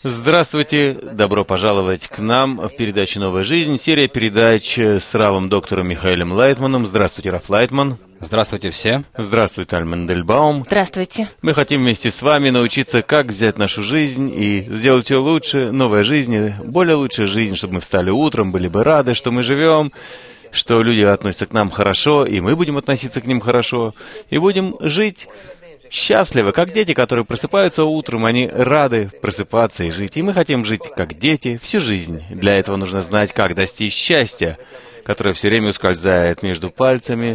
Здравствуйте, добро пожаловать к нам в передачу «Новая жизнь», серия передач с Равом доктором Михаэлем Лайтманом. Здравствуйте, Рав Лайтман. Здравствуйте все. Здравствуйте, Аль Мендельбаум. Здравствуйте. Мы хотим вместе с вами научиться, как взять нашу жизнь и сделать ее лучше, новая жизнь, более лучшая жизнь, чтобы мы встали утром, были бы рады, что мы живем, что люди относятся к нам хорошо, и мы будем относиться к ним хорошо, и будем жить счастливы, как дети, которые просыпаются утром, они рады просыпаться и жить. И мы хотим жить как дети всю жизнь. Для этого нужно знать, как достичь счастья, которое все время ускользает между пальцами,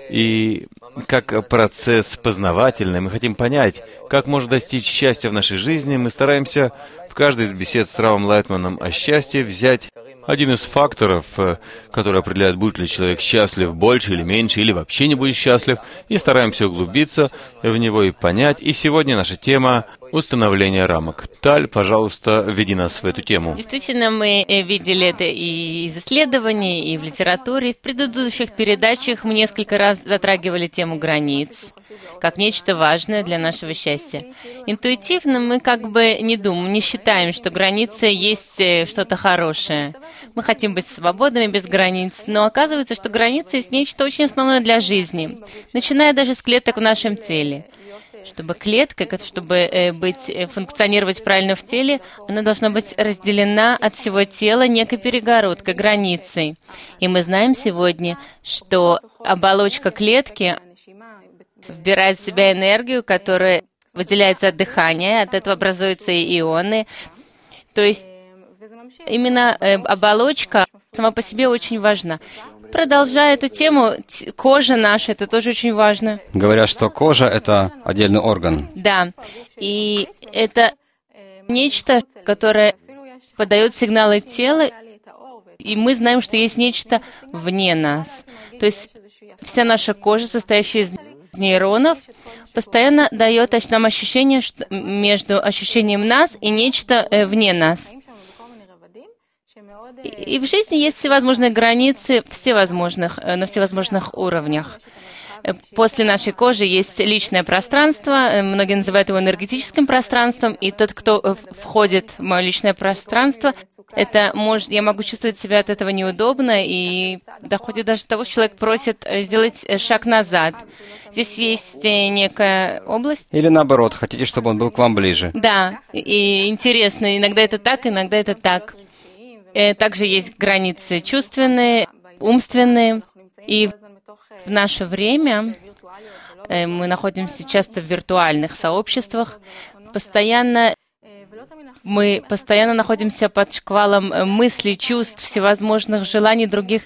и как процесс познавательный. Мы хотим понять, как можно достичь счастья в нашей жизни. Мы стараемся в каждой из бесед с Равом Лайтманом о счастье взять один из факторов, который определяет, будет ли человек счастлив больше или меньше, или вообще не будет счастлив, и стараемся углубиться в него и понять. И сегодня наша тема — установление рамок. Таль, пожалуйста, веди нас в эту тему. Действительно, мы видели это и из исследований, и в литературе. В предыдущих передачах мы несколько раз затрагивали тему границ, как нечто важное для нашего счастья. Интуитивно мы как бы не думаем, не считаем, что граница есть что-то хорошее. Мы хотим быть свободными без границ, но оказывается, что граница есть нечто очень основное для жизни, начиная даже с клеток в нашем теле. Чтобы клетка, чтобы функционировать правильно в теле, она должна быть разделена от всего тела некой перегородкой, границей. И мы знаем сегодня, что оболочка клетки вбирает в себя энергию, которая выделяется от дыхания, от этого образуются ионы. То есть именно оболочка сама по себе очень важна. Продолжая эту тему, кожа наша, это тоже очень важно. Говорят, что кожа — это отдельный орган. Да, и это нечто, которое подает сигналы тела, и мы знаем, что есть нечто вне нас. То есть вся наша кожа, состоящая из нейронов, постоянно дает нам ощущение между ощущением нас и нечто вне нас. И в жизни есть всевозможные границы на всевозможных уровнях. После нашей кожи есть личное пространство, многие называют его энергетическим пространством, и тот, кто входит в мое личное пространство, я могу чувствовать себя от этого неудобно, и доходит даже до того, что человек просит сделать шаг назад. Здесь есть некая область. Или наоборот, хотите, чтобы он был к вам ближе. Да, и интересно, иногда это так, иногда это так. Также есть границы чувственные, умственные, и в наше время мы находимся часто в виртуальных сообществах, мы постоянно находимся под шквалом мыслей, чувств, всевозможных желаний других,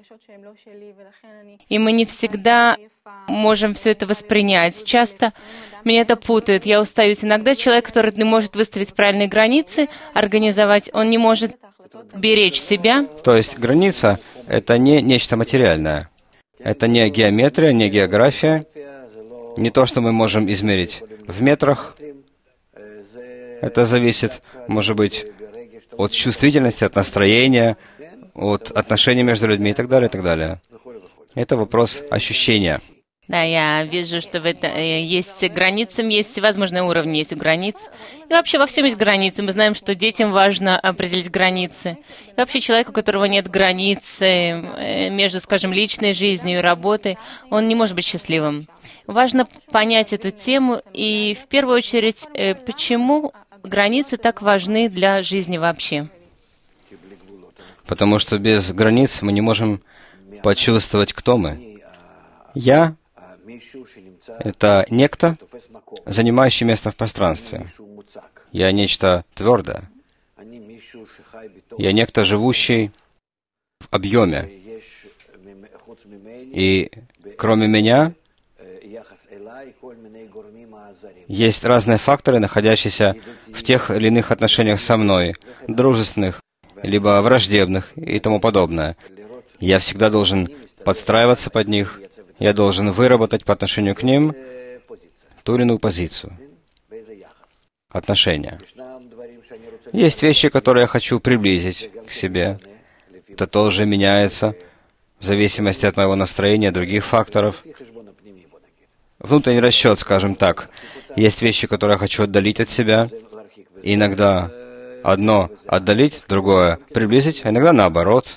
и мы не всегда можем все это воспринять. Часто меня это путает, я устаюсь. Иногда человек, который не может выставить правильные границы, организовать, он не может беречь себя. То есть граница — это не нечто материальное. Это не геометрия, не география, не то, что мы можем измерить в метрах. Это зависит, может быть, от чувствительности, от настроения, от отношений между людьми и так далее, и так далее. Это вопрос ощущения. Да, я вижу, что в этом есть границы, есть всевозможные уровни, есть у границ. И вообще во всем есть границы. Мы знаем, что детям важно определить границы. И вообще человеку, у которого нет границ между, скажем, личной жизнью и работой, он не может быть счастливым. Важно понять эту тему и, в первую очередь, почему границы так важны для жизни вообще. Потому что без границ мы не можем почувствовать, кто мы. Я — это некто, занимающий место в пространстве. Я нечто твердое. Я некто, живущий в объеме. И кроме меня есть разные факторы, находящиеся в тех или иных отношениях со мной, дружественных, либо враждебных и тому подобное. Я всегда должен подстраиваться под них. Я должен выработать по отношению к ним ту или иную позицию, отношения. Есть вещи, которые я хочу приблизить к себе. Это тоже меняется в зависимости от моего настроения, других факторов. Внутренний расчет, скажем так. Есть вещи, которые я хочу отдалить от себя. И иногда одно отдалить, другое приблизить, а иногда наоборот.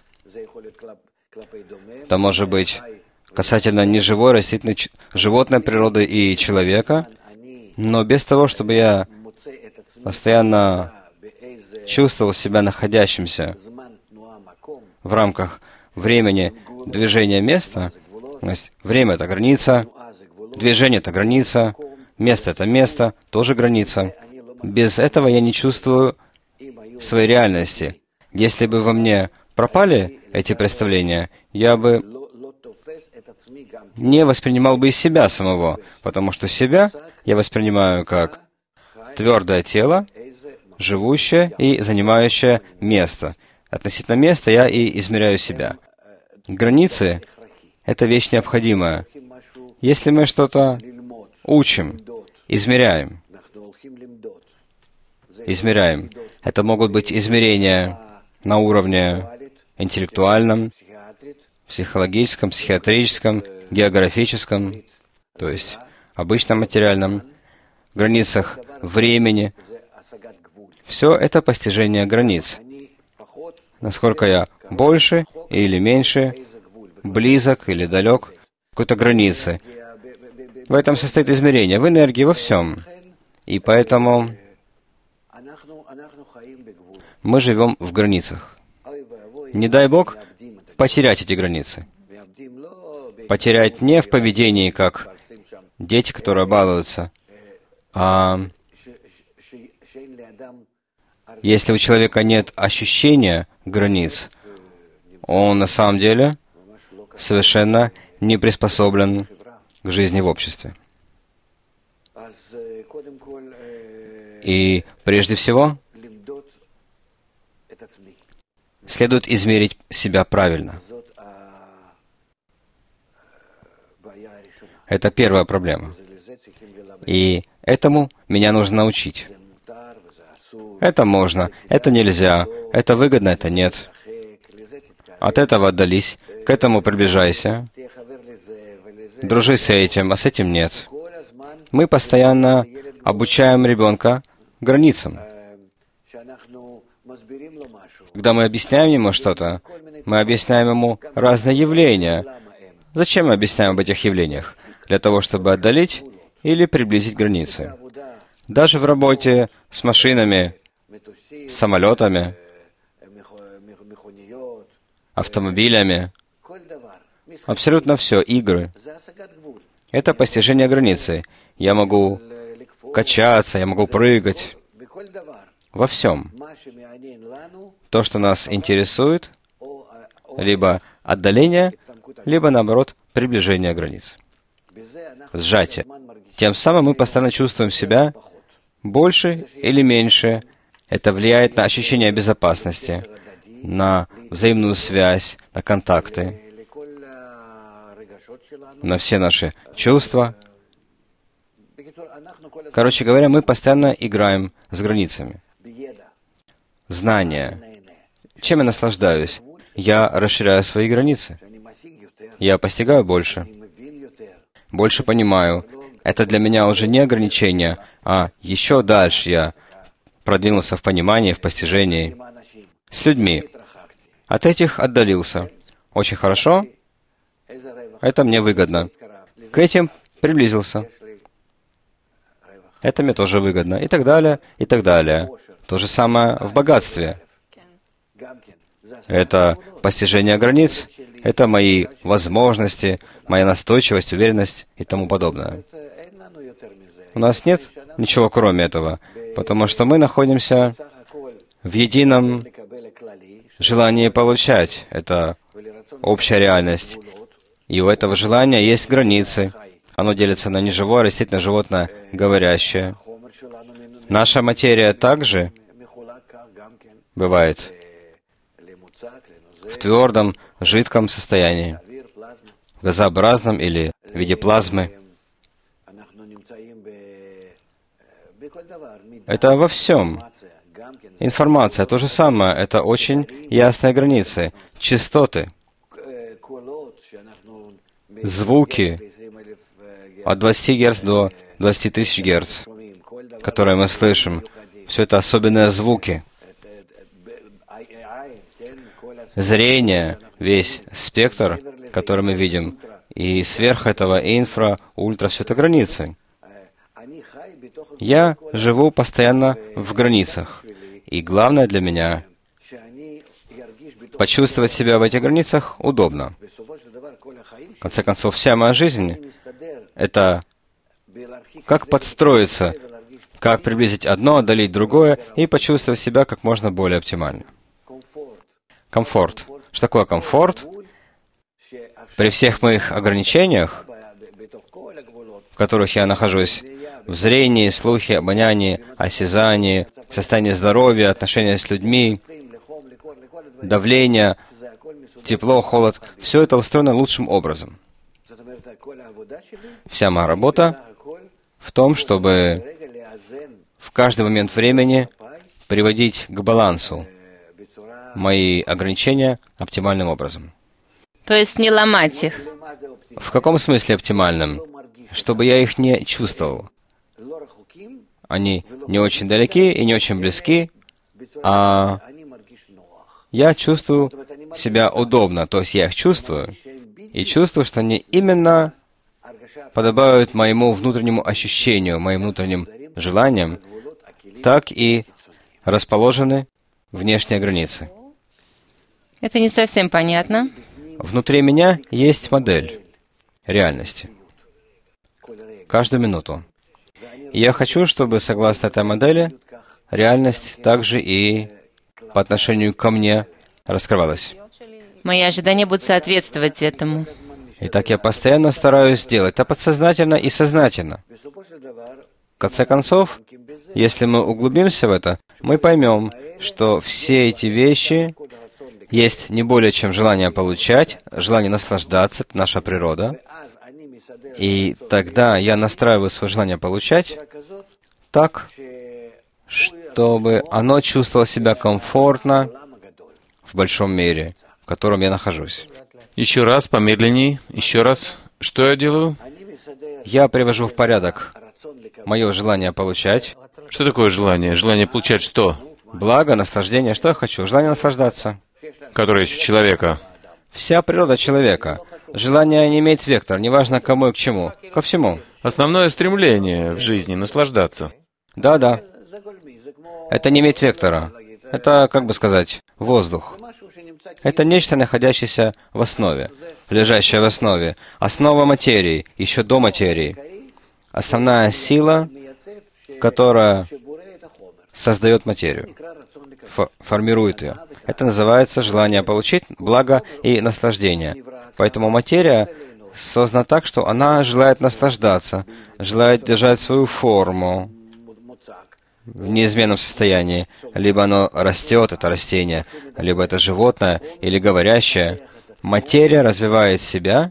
Это может быть касательно неживой, растительной, животной природы и человека, но без того, чтобы я постоянно чувствовал себя находящимся в рамках времени движения места, то есть время — это граница, движение — это граница, место — это место, тоже граница. Без этого я не чувствую своей реальности. Если бы во мне пропали эти представления, я бы не воспринимал бы и себя самого, потому что себя я воспринимаю как твердое тело, живущее и занимающее место. Относительно места я и измеряю себя. Границы — это вещь необходимая. Если мы что-то учим, измеряем, это могут быть измерения на уровне интеллектуальном, психологическом, психиатрическом, географическом, то есть обычном материальном, границах времени. Все это постижение границ. Насколько я больше или меньше, близок или далек к какой-то границе. В этом состоит измерение, в энергии, во всем. И поэтому мы живем в границах. Не дай Бог потерять эти границы. Потерять не в поведении, как дети, которые балуются, а если у человека нет ощущения границ, он на самом деле совершенно не приспособлен к жизни в обществе. И прежде всего следует измерить себя правильно. Это первая проблема. И этому меня нужно научить. Это можно, это нельзя, это выгодно, это нет. От этого отдались, к этому приближайся. Дружи с этим, а с этим нет. Мы постоянно обучаем ребенка границам. Когда мы объясняем ему что-то, мы объясняем ему разные явления. Зачем мы объясняем об этих явлениях? Для того, чтобы отдалить или приблизить границы. Даже в работе с машинами, самолетами, автомобилями, абсолютно все, игры. Это постижение границы. Я могу качаться, я могу прыгать. Во всем. То, что нас интересует, либо отдаление, либо, наоборот, приближение границ. Сжатие. Тем самым мы постоянно чувствуем себя больше или меньше. Это влияет на ощущение безопасности, на взаимную связь, на контакты, на все наши чувства. Короче говоря, мы постоянно играем с границами. Знание. Чем я наслаждаюсь? Я расширяю свои границы. Я постигаю больше. Больше понимаю. Это для меня уже не ограничение, а еще дальше я продвинулся в понимании, в постижении. С людьми. От этих отдалился. Очень хорошо. Это мне выгодно. К этим приблизился. Это мне тоже выгодно. И так далее, и так далее. То же самое в богатстве. Это постижение границ. Это мои возможности, моя настойчивость, уверенность и тому подобное. У нас нет ничего кроме этого, потому что мы находимся в едином желании получать. Это общая реальность. И у этого желания есть границы. Оно делится на неживое, растительное, животное, говорящее. Наша материя также бывает в твердом, жидком состоянии, газообразном или в виде плазмы. Это во всем. Информация то же самое. Это очень ясные границы, частоты, звуки от 20 Гц до 20 тысяч Гц, которые мы слышим. Все это особенные звуки. зрение, весь спектр, который мы видим, и сверх этого инфра, ультра, все это границы. Я живу постоянно в границах, и главное для меня — почувствовать себя в этих границах удобно. В конце концов, вся моя жизнь — это как подстроиться, как приблизить одно, отдалить другое и почувствовать себя как можно более оптимально. Комфорт. Что такое комфорт? При всех моих ограничениях, в которых я нахожусь, в зрении, слухе, обонянии, осязании, состоянии здоровья, отношения с людьми, давление, тепло, холод, все это устроено лучшим образом. Вся моя работа в том, чтобы в каждый момент времени приводить к балансу мои ограничения оптимальным образом. То есть не ломать их. В каком смысле оптимальным? Чтобы я их не чувствовал. Они не очень далеки и не очень близки, а я чувствую себя удобно, то есть я их чувствую, и чувствую, что они именно подобают моему внутреннему ощущению, моим внутренним желаниям, так и расположены внешние границы. Это не совсем понятно. Внутри меня есть модель реальности. Каждую минуту. И я хочу, чтобы, согласно этой модели, реальность также и по отношению ко мне раскрывалась. Мои ожидания будут соответствовать этому. Итак, я постоянно стараюсь делать это подсознательно и сознательно. В конце концов, если мы углубимся в это, мы поймем, что все эти вещи есть не более чем желание получать, желание наслаждаться, это наша природа. И тогда я настраиваю свое желание получать так, чтобы оно чувствовало себя комфортно в большом мире, в котором я нахожусь. Еще раз, помедленней, еще раз. Что я делаю? Я привожу в порядок мое желание получать. Что такое желание? Желание получать что? Благо, наслаждение. Что я хочу? Желание наслаждаться. Которое есть у человека. Вся природа человека. Желание не имеет вектор, неважно кому и к чему. Ко всему. Основное стремление в жизни — наслаждаться. Да. Это не имеет вектора. Это, как бы сказать, воздух. Это нечто, находящееся в основе, лежащее в основе. Основа материи, еще до материи. Основная сила, которая создает материю, формирует ее. Это называется желание получить благо и наслаждение. Поэтому материя создана так, что она желает наслаждаться, желает держать свою форму в неизменном состоянии. Либо оно растет, это растение, либо это животное, или говорящее. Материя развивает себя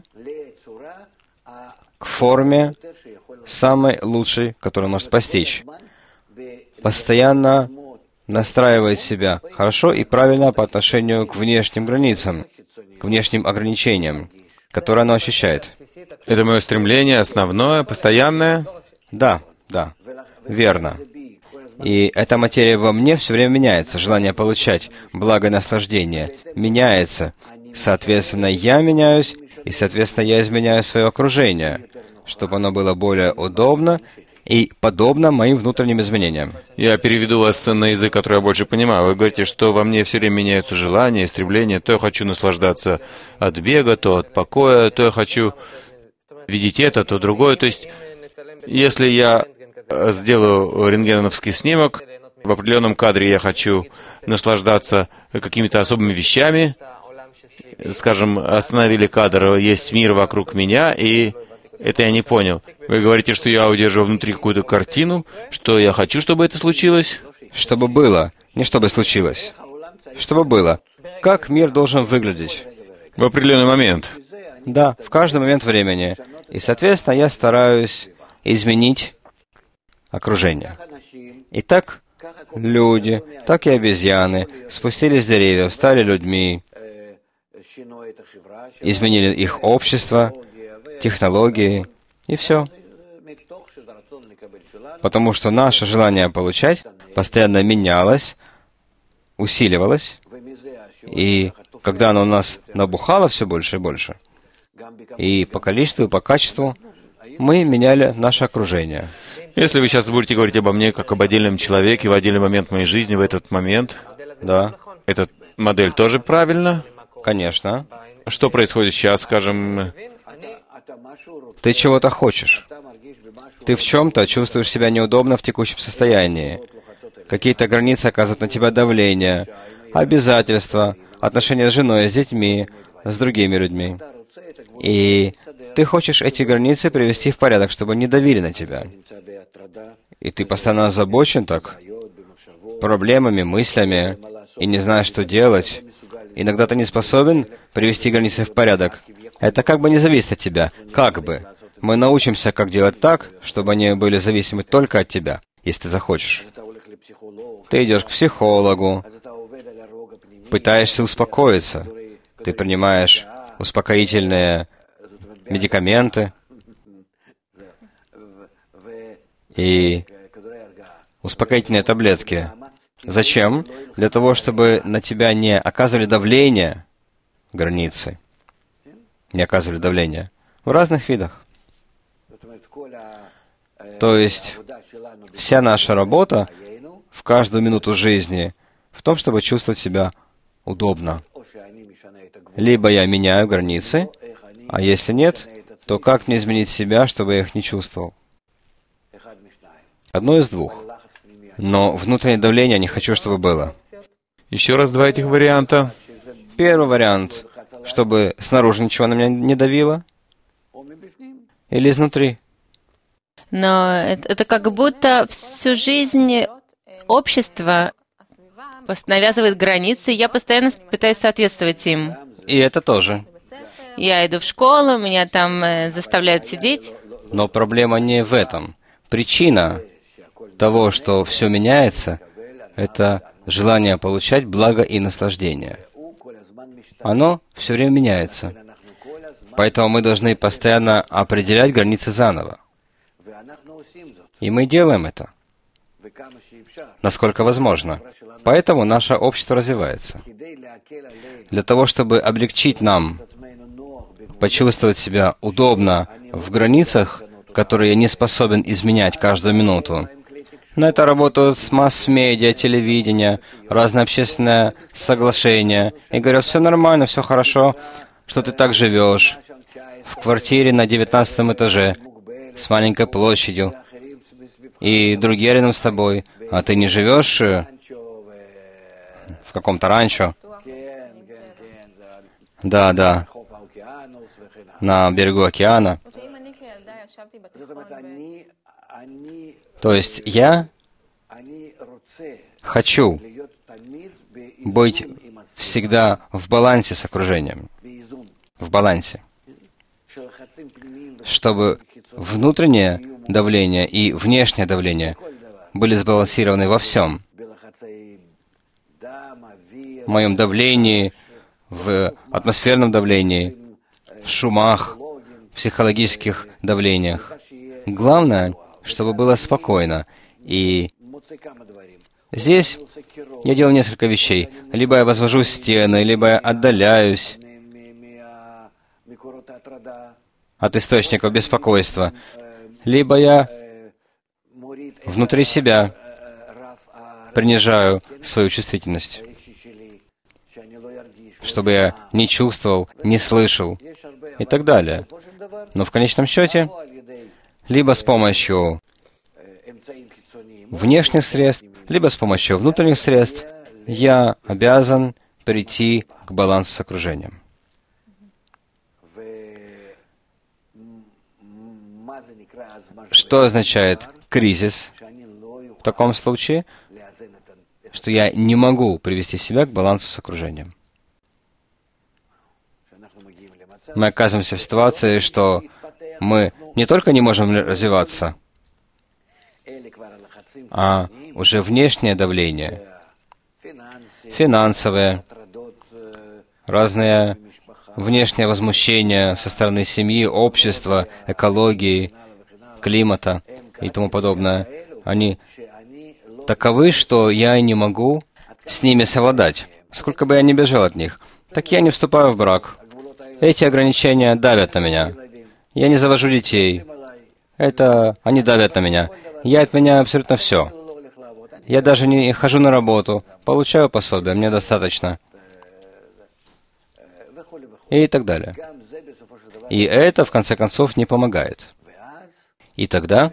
к форме самой лучшей, которую может постичь. Постоянно настраивает себя хорошо и правильно по отношению к внешним границам, к внешним ограничениям, которые оно ощущает. Это мое стремление основное, постоянное? Да, верно. И эта материя во мне все время меняется. Желание получать благо и наслаждение меняется. Соответственно, я меняюсь, и, соответственно, я изменяю свое окружение, чтобы оно было более удобно и подобно моим внутренним изменениям. Я переведу вас на язык, который я больше понимаю. Вы говорите, что во мне все время меняются желания, стремления. То я хочу наслаждаться от бега, то от покоя, то я хочу видеть это, то другое. То есть, если я сделаю рентгеновский снимок, в определенном кадре я хочу наслаждаться какими-то особыми вещами. Скажем, остановили кадр, есть мир вокруг меня, и это я не понял. Вы говорите, что я удерживаю внутри какую-то картину, что я хочу, чтобы это случилось? Чтобы было, не чтобы случилось. Чтобы было. Как мир должен выглядеть? В определенный момент. Да, в каждый момент времени. И, соответственно, я стараюсь изменить окружение. Итак, люди, так и обезьяны спустились с деревьев, стали людьми, изменили их общество, технологии, и все. Потому что наше желание получать постоянно менялось, усиливалось, и когда оно у нас набухало все больше и больше, и по количеству, и по качеству, мы меняли наше окружение. Если вы сейчас будете говорить обо мне как об отдельном человеке в отдельный момент моей жизни, в этот момент, Да, эта модель тоже правильно? конечно. Что происходит сейчас, скажем, Ты чего-то хочешь. Ты в чем-то чувствуешь себя неудобно в текущем состоянии. Какие-то границы оказывают на тебя давление, обязательства, отношения с женой, с детьми, с другими людьми. И ты хочешь эти границы привести в порядок, чтобы они давили на тебя. И ты постоянно озабочен так проблемами, мыслями, и не знаешь, что делать. Иногда ты не способен привести границы в порядок. Это как бы не зависит от тебя. Как бы. Мы научимся, как делать так, чтобы они были зависимы только от тебя, если ты захочешь. Ты идешь к психологу, пытаешься успокоиться. Ты принимаешь успокоительные медикаменты и успокоительные таблетки. Зачем? Для того, чтобы на тебя не оказывали давление границы. Не оказывали давление. В разных видах. То есть, вся наша работа в каждую минуту жизни в том, чтобы чувствовать себя удобно. Либо я меняю границы, а если нет, то как мне изменить себя, чтобы я их не чувствовал? Одно из двух. Но внутреннее давление я не хочу, чтобы было. еще раз два этих варианта. Первый вариант, чтобы снаружи ничего на меня не давило, или изнутри. Но это как будто всю жизнь общество навязывает границы, и я постоянно пытаюсь соответствовать им. И это тоже. Я иду в школу, меня там заставляют сидеть. Но проблема не в этом. Причина того, что все меняется, это желание получать благо и наслаждение. Оно все время меняется. Поэтому мы должны постоянно определять границы заново. И мы делаем это, насколько возможно. Поэтому наше общество развивается. Для того, чтобы облегчить нам почувствовать себя удобно в границах, которые я не способен изменять каждую минуту. На это работают с масс-медиа, телевидение, разные общественные соглашения. И говорят, все нормально, все хорошо, что ты так живешь. В квартире на 19 этаже, с маленькой площадью, и другие рядом с тобой. А ты не живешь в каком-то ранчо? Да, да. На берегу океана. То есть я хочу быть всегда в балансе с окружением. В балансе. Чтобы внутреннее давление и внешнее давление были сбалансированы во всем. В моем давлении, в атмосферном давлении, в шумах, в психологических давлениях. Главное, чтобы было спокойно. И здесь я делаю несколько вещей. Либо я возвожу стены, либо я отдаляюсь от источников беспокойства, либо я внутри себя принижаю свою чувствительность, чтобы я не чувствовал, не слышал и так далее. Но в конечном счете, либо с помощью внешних средств, либо с помощью внутренних средств, я обязан прийти к балансу с окружением. Что означает кризис в таком случае? Что я не могу привести себя к балансу с окружением. Мы оказываемся в ситуации, что мы не только не можем развиваться, а уже внешнее давление, финансовое, разные внешние возмущения со стороны семьи, общества, экологии, климата и тому подобное, они таковы, что я не могу с ними совладать, сколько бы я ни бежал от них. так я не вступаю в брак. Эти ограничения давят на меня. Я не завожу детей. Они давят на меня. Я отменяю абсолютно все. Я даже не хожу на работу, получаю пособие, мне достаточно. И так далее. И это, в конце концов, не помогает. И тогда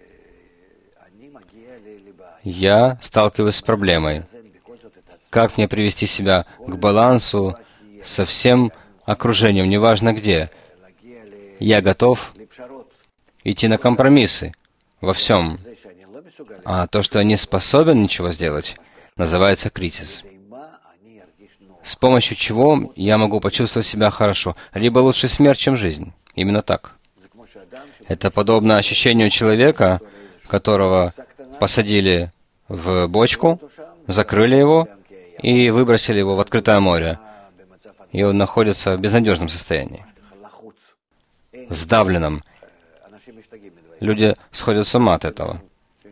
я сталкиваюсь с проблемой. Как мне привести себя к балансу со всем окружением, неважно где. Я готов идти на компромиссы во всем. А то, что я не способен ничего сделать, называется кризис. С помощью чего я могу почувствовать себя хорошо. Либо лучше смерть, чем жизнь. Именно так. Это подобно ощущению человека, которого посадили в бочку, закрыли его и выбросили его в открытое море. И он находится в безнадежном состоянии, сдавленном. Люди сходят с ума от этого.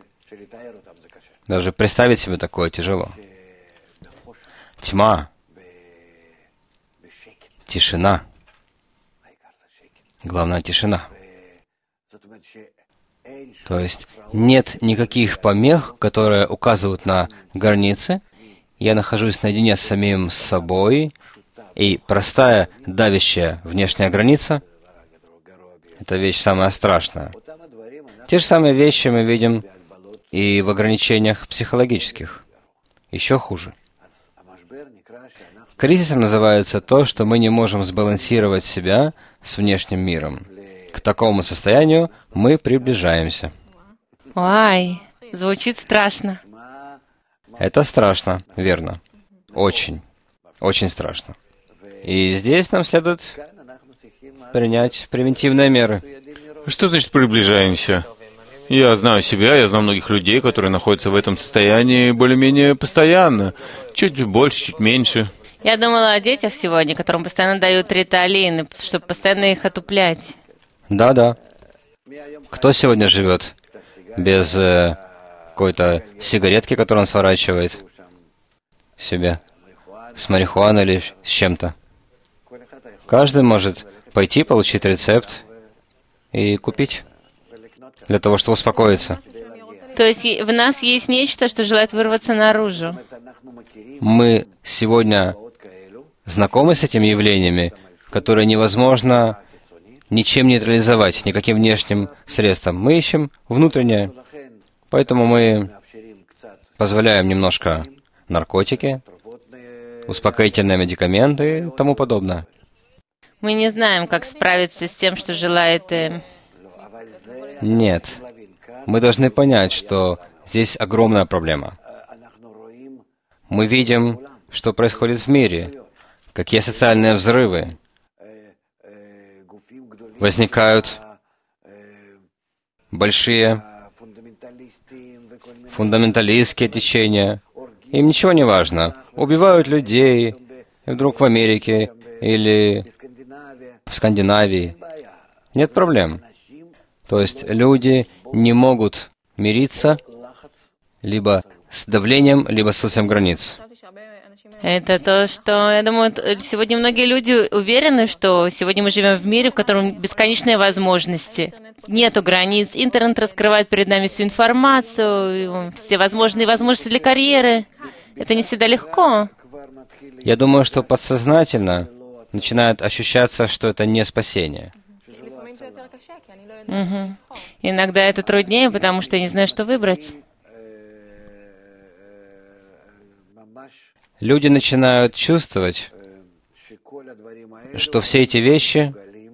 Даже представить себе такое тяжело. Тьма, тишина. Главное, тишина. То есть нет никаких помех, которые указывают на границы. Я нахожусь наедине с самим собой, и простая, давящая внешняя граница — это вещь самая страшная. Те же самые вещи мы видим и в ограничениях психологических. Еще хуже. Кризисом называется то, что мы не можем сбалансировать себя с внешним миром. К такому состоянию мы приближаемся. Ой, звучит страшно. Это страшно, верно. Очень, очень страшно. И здесь нам следует принять превентивные меры. Что значит приближаемся? Я знаю себя, я знаю многих людей, которые находятся в этом состоянии более-менее постоянно. Чуть больше, чуть меньше. Я думала о детях сегодня, которым постоянно дают риталин, чтобы постоянно их отуплять. Да. Кто сегодня живет без какой-то сигаретки, которую он сворачивает себе, с марихуаной или с чем-то? Каждый может пойти, получить рецепт и купить для того, чтобы успокоиться. То есть в нас есть нечто, что желает вырваться наружу. Мы сегодня знакомы с этими явлениями, которые невозможно ничем нейтрализовать, никаким внешним средством. Мы ищем внутреннее. Поэтому мы позволяем немножко наркотики, успокоительные медикаменты и тому подобное. Мы не знаем, как справиться с тем, что желает... Нет. Мы должны понять, что здесь огромная проблема. Мы видим, что происходит в мире, какие социальные взрывы возникают, большие фундаменталистские течения. Им ничего не важно. Убивают людей, и вдруг в Америке или в Скандинавии. Нет проблем. То есть люди не могут мириться либо с давлением, либо с отсутствием границ. Это то, что, я думаю, сегодня многие люди уверены, что сегодня мы живем в мире, в котором бесконечные возможности. Нету границ. Интернет раскрывает перед нами всю информацию, все возможные возможности для карьеры. Это не всегда легко. Я думаю, что подсознательно начинает ощущаться, что это не спасение. Угу. Иногда это труднее, потому что я не знаю, что выбрать. Люди начинают чувствовать, что все эти вещи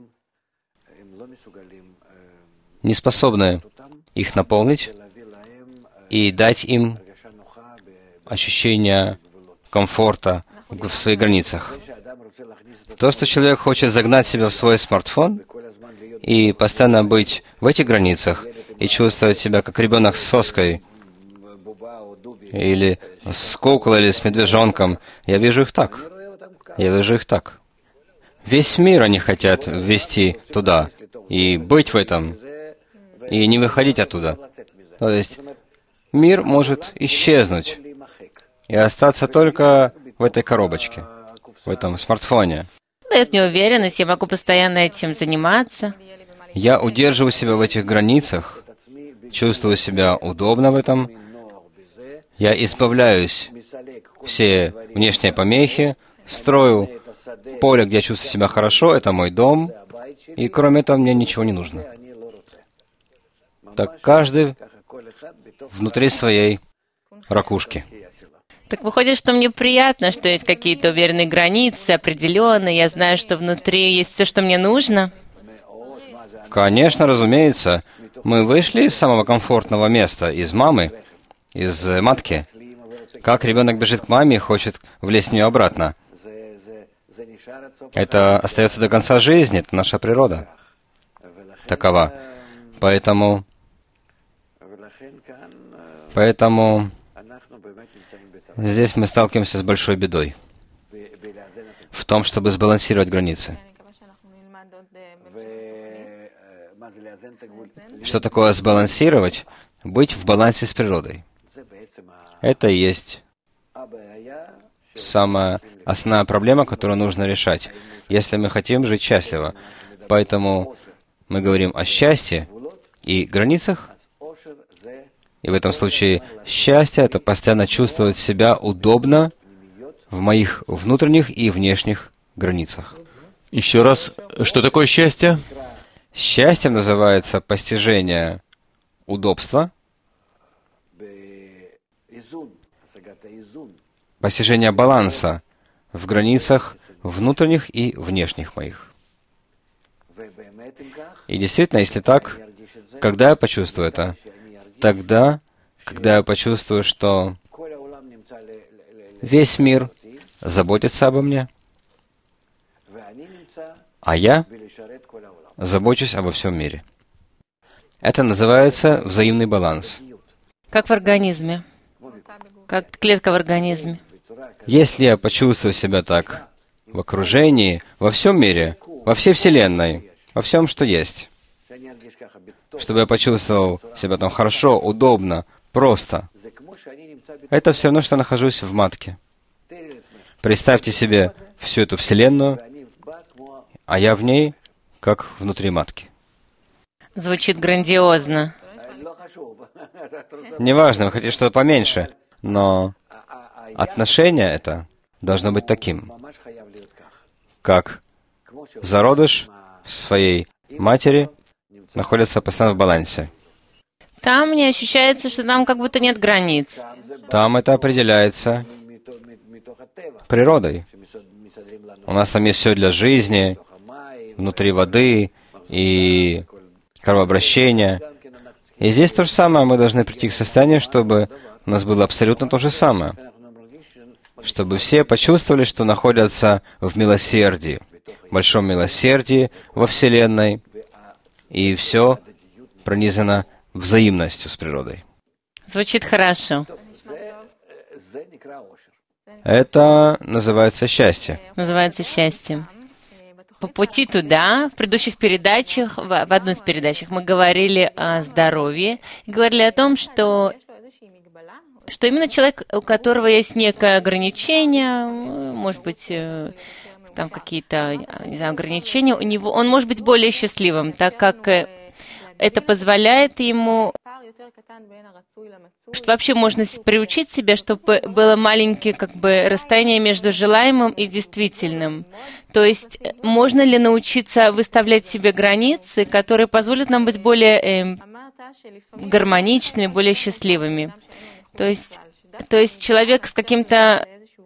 не способны их наполнить и дать им ощущение комфорта в своих границах. То, что человек хочет загнать себя в свой смартфон и постоянно быть в этих границах и чувствовать себя как ребенок с соской, или с куклой, или с медвежонком. Я вижу их так. Весь мир они хотят ввести туда, и быть в этом, и не выходить оттуда. То есть мир может исчезнуть и остаться только в этой коробочке. в этом смартфоне. Дает мне уверенность, я могу постоянно этим заниматься. Я удерживаю себя в этих границах, чувствую себя удобно в этом. Я избавляюсь все внешние помехи, строю поле, где я чувствую себя хорошо, это мой дом, и кроме этого мне ничего не нужно. Так каждый внутри своей ракушки. Так выходит, что мне приятно, что есть какие-то уверенные границы, определенные, я знаю, что внутри есть все, что мне нужно. Конечно, разумеется, мы вышли из самого комфортного места, из мамы, из матки. Как ребенок бежит к маме и хочет влезть в нее обратно. Это остается до конца жизни, это наша природа. Такова. Поэтому здесь мы сталкиваемся с большой бедой. В том, чтобы сбалансировать границы. Что такое сбалансировать? Быть в балансе с природой. Это и есть самая основная проблема, которую нужно решать, если мы хотим жить счастливо. Поэтому мы говорим о счастье и границах. И в этом случае счастье — это постоянно чувствовать себя удобно в моих внутренних и внешних границах. Еще раз, что такое счастье? Счастьем называется постижение удобства, постижение баланса в границах внутренних и внешних моих. И действительно, если так, когда я почувствую это? Тогда, когда я почувствую, что весь мир заботится обо мне, а я забочусь обо всем мире. Это называется взаимный баланс. Как в организме. Как клетка в организме. Если я почувствую себя так в окружении, во всем мире, во всей Вселенной, во всем, что есть, чтобы я почувствовал себя там хорошо, удобно, просто, это все равно, что нахожусь в матке. Представьте себе всю эту Вселенную, а я в ней, как внутри матки. Звучит грандиозно. Неважно, вы хотите что-то поменьше, но отношение это должно быть таким, как зародыш в своей матери находится постоянно в балансе. Там мне ощущается, что там как будто нет границ. Там это определяется природой. У нас там есть все для жизни, внутри воды и кровообращения. И здесь то же самое. Мы должны прийти к состоянию, чтобы у нас было абсолютно то же самое. Чтобы все почувствовали, что находятся в милосердии, в большом милосердии во Вселенной, и все пронизано взаимностью с природой. Звучит хорошо. Это называется счастье. Называется счастьем. По пути туда, в предыдущих передачах, в одной из передач мы говорили о здоровье, и говорили о том, что именно человек, у которого есть некое ограничение, может быть, там какие-то, не знаю, ограничения, у него, он может быть более счастливым, так как это позволяет ему, что вообще можно приучить себя, чтобы было маленькое расстояние между желаемым и действительным. То есть можно ли научиться выставлять себе границы, которые позволят нам быть более гармоничными, более счастливыми? То есть человек с каким-то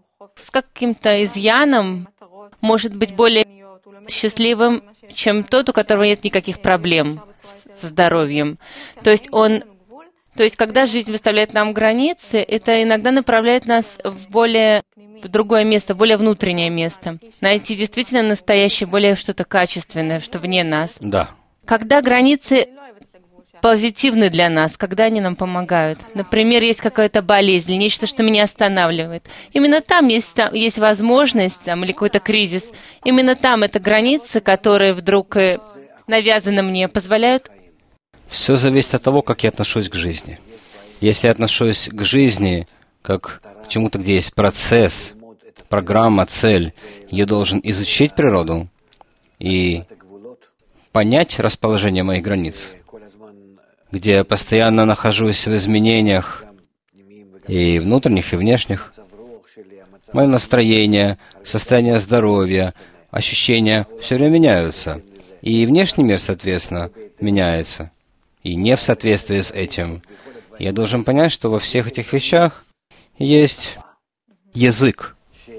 изъяном может быть более счастливым, чем тот, у которого нет никаких проблем со здоровьем. То есть, когда жизнь выставляет нам границы, это иногда направляет нас в другое место, более внутреннее место. Найти действительно настоящее, более что-то качественное, что вне нас. Да. Когда границы позитивны для нас, когда они нам помогают. Например, есть какая-то болезнь, нечто, что меня останавливает. Именно там есть возможность, или какой-то кризис. Именно там это границы, которые вдруг навязаны мне, позволяют. Все зависит от того, как я отношусь к жизни. Если я отношусь к жизни как к чему-то, где есть процесс, программа, цель. Я должен изучить природу и понять расположение моих границ, где я постоянно нахожусь в изменениях и внутренних, и внешних. Мое настроение, состояние здоровья, ощущения все время меняются. И внешний мир, соответственно, меняется. И не в соответствии с этим. Я должен понять, что во всех этих вещах есть язык.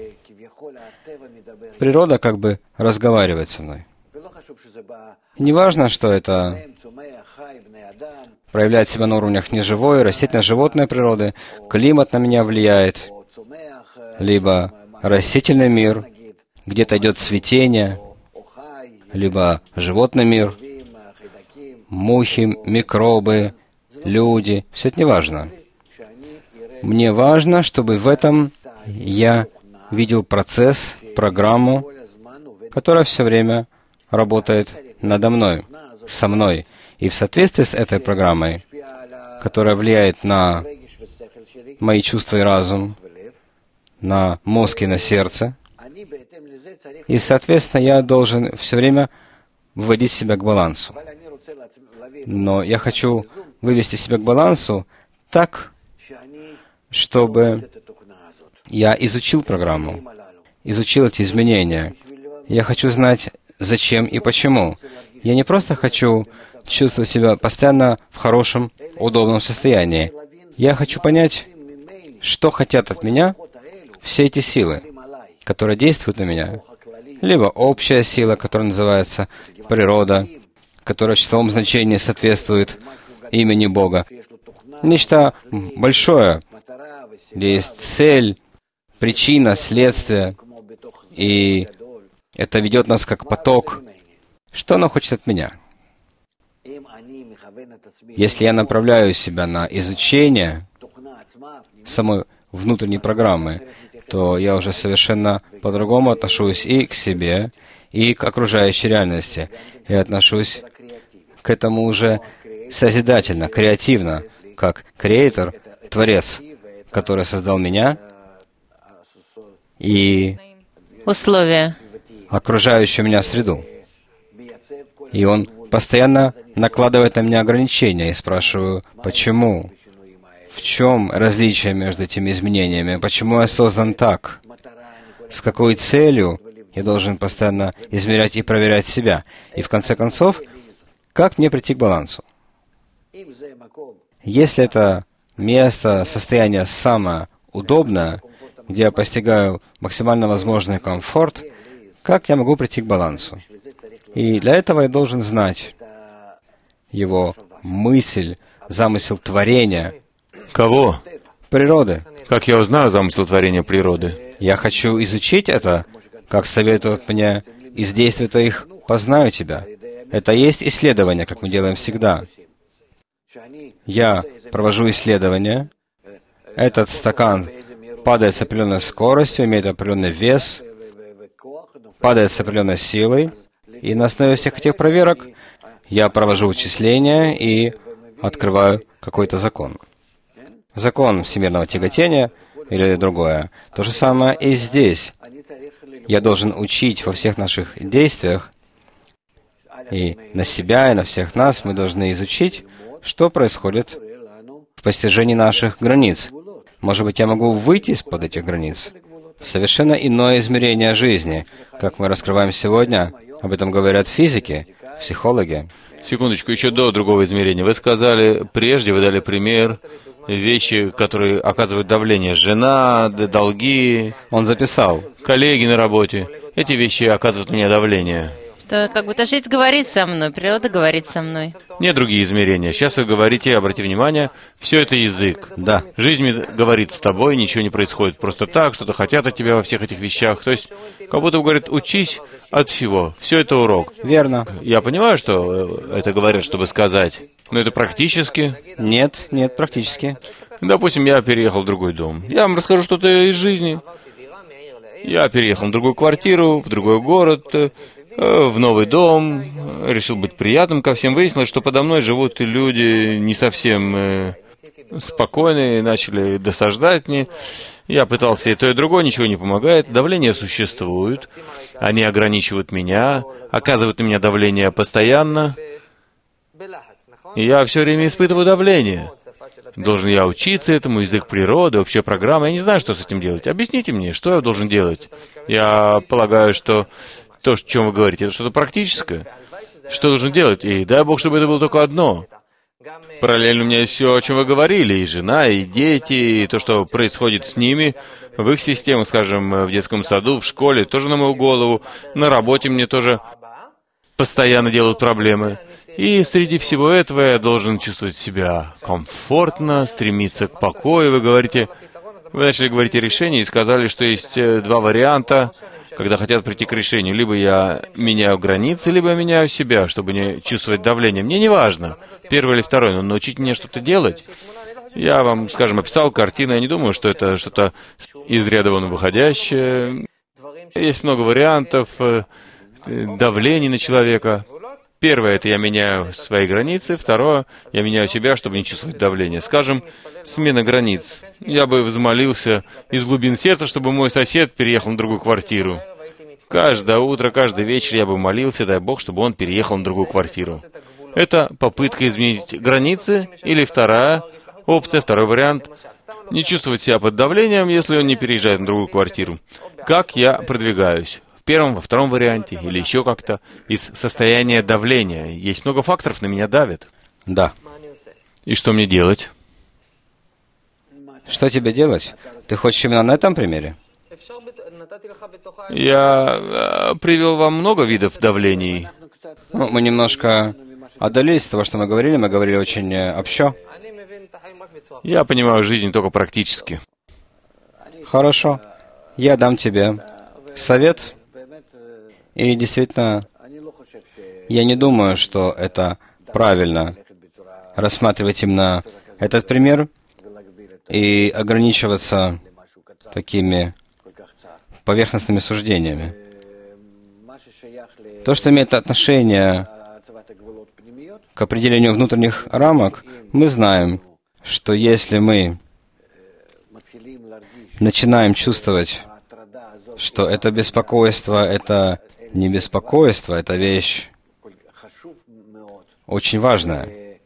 Природа как бы разговаривает со мной. Неважно, что это проявляет себя на уровнях неживой, растительно-животной природы, климат на меня влияет, либо растительный мир, где-то идет цветение, либо животный мир, мухи, микробы, люди. Все это не важно. Мне важно, чтобы в этом я видел процесс, программу, которая все время работает надо мной, со мной. И в соответствии с этой программой, которая влияет на мои чувства и разум, на мозг и на сердце, и, соответственно, я должен все время выводить себя к балансу. Но я хочу вывести себя к балансу так, чтобы я изучил программу, изучил эти изменения. Я хочу знать, зачем и почему. Я не просто хочу чувствовать себя постоянно в хорошем, удобном состоянии. Я хочу понять, что хотят от меня все эти силы, которые действуют на меня. Либо общая сила, которая называется природа, которая в числовом значении соответствует имени Бога. Нечто большое, где есть цель, причина, следствие, и это ведет нас как поток. Что оно хочет от меня? Если я направляю себя на изучение самой внутренней программы, то я уже совершенно по-другому отношусь и к себе, и к окружающей реальности. Я отношусь к этому уже созидательно, креативно, как креатор, творец, который создал меня и условия, окружающую меня среду. И он постоянно накладывает на меня ограничения. И спрашиваю, почему? В чем различие между этими изменениями? Почему я создан так? С какой целью я должен постоянно измерять и проверять себя? И в конце концов, как мне прийти к балансу? Если это место, состояние самое удобное, где я постигаю максимально возможный комфорт, как я могу прийти к балансу? И для этого я должен знать его мысль, замысел творения. Кого? Природы. Как я узнаю замысел творения природы? Я хочу изучить это, как советуют мне из действий твоих «познаю тебя». Это есть исследование, как мы делаем всегда. Я провожу исследование. Этот стакан падает с определенной скоростью, имеет определенный вес, падает с определенной силой. И на основе всех этих проверок я провожу вычисления и открываю какой-то закон. Закон всемирного тяготения или другое. То же самое и здесь. Я должен учить во всех наших действиях, и на себя, и на всех нас мы должны изучить, что происходит в постижении наших границ. Может быть, я могу выйти из-под этих границ. Совершенно иное измерение жизни, как мы раскрываем сегодня. Об этом говорят физики, психологи. Секундочку, еще до другого измерения. Вы сказали, прежде вы дали пример, вещи, которые оказывают давление. Жена, долги. Он записал. Коллеги на работе. Эти вещи оказывают на меня давление. что как будто жизнь говорит со мной, природа говорит со мной. Нет другие измерения. Сейчас вы говорите, обратите внимание, все это язык. Да. Жизнь говорит с тобой, ничего не происходит просто так, что-то хотят от тебя во всех этих вещах. То есть, как будто говорит, учись от всего. Все это урок. Верно. Я понимаю, что это говорят, чтобы сказать, но это практически. Нет, практически. Допустим, я переехал в другой дом. Я вам расскажу что-то из жизни. Я переехал в другую квартиру, в другой город, в новый дом, решил быть приятным ко всем. Выяснилось, что подо мной живут люди не совсем спокойны, начали досаждать мне. Я пытался и то, и другое, ничего не помогает. Давление существует, они ограничивают меня, оказывают на меня давление постоянно, и я все время испытываю давление. Должен я учиться этому, язык природы, общая программа. Я не знаю, что с этим делать. Объясните мне, что я должен делать? Я полагаю, что то, о чем вы говорите, это что-то практическое. Что должен делать? И дай Бог, чтобы это было только одно. Параллельно у меня есть все, о чем вы говорили, и жена, и дети, и то, что происходит с ними, в их системах, скажем, в детском саду, в школе, тоже на мою голову, на работе мне тоже постоянно делают проблемы. И среди всего этого я должен чувствовать себя комфортно, стремиться к покою. Вы начали говорить о решении и сказали, что есть два варианта, когда хотят прийти к решению. Либо я меняю границы, либо я меняю себя, чтобы не чувствовать давление. Мне не важно, первый или второй, но научить меня что-то делать. Я вам, скажем, описал картину, я не думаю, что это что-то из ряда вон выходящее. Есть много вариантов давления на человека. Первое — это я меняю свои границы. Второе — я меняю себя, чтобы не чувствовать давление. Скажем, смена границ. Я бы взмолился из глубин сердца, чтобы мой сосед переехал на другую квартиру. Каждое утро, каждый вечер я бы молился, дай Бог, чтобы он переехал на другую квартиру. Это попытка изменить границы. Или вторая опция, второй вариант — не чувствовать себя под давлением, если он не переезжает на другую квартиру. Как я продвигаюсь? В первом, во втором варианте, или еще как-то, из состояния давления. Есть много факторов, на меня давят. Да. И что мне делать? Что тебе делать? Ты хочешь именно на этом примере? Я привел вам много видов давлений. Ну, мы немножко отдалились от того, что мы говорили очень общо. Я понимаю жизнь только практически. Хорошо. Я дам тебе совет. И действительно, я не думаю, что это правильно рассматривать именно этот пример и ограничиваться такими поверхностными суждениями. То, что имеет отношение к определению внутренних рамок, мы знаем, что если мы начинаем чувствовать, что это беспокойство, это не беспокойство, это вещь очень важная